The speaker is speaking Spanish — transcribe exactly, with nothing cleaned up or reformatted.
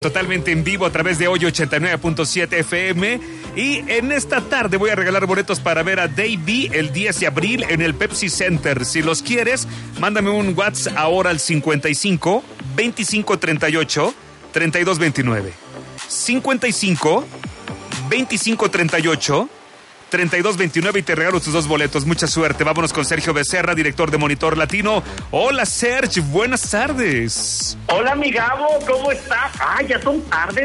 totalmente en vivo a través de hoy ochenta y nueve punto siete F M. Y en esta tarde voy a regalar boletos para ver a Davey el diez de abril en el Pepsi Center. Si los quieres, mándame un WhatsApp ahora al cincuenta y cinco, veinticinco, treinta y ocho, treinta y dos, veintinueve. cincuenta y cinco, veinticinco, treinta y ocho, treinta y dos, veintinueve y te regalo tus dos boletos. Mucha suerte. Vámonos con Sergio Becerra, director de Monitor Latino. Hola, Sergio, buenas tardes. Hola, mi Gabo, ¿cómo estás? Ah, ya son tardes.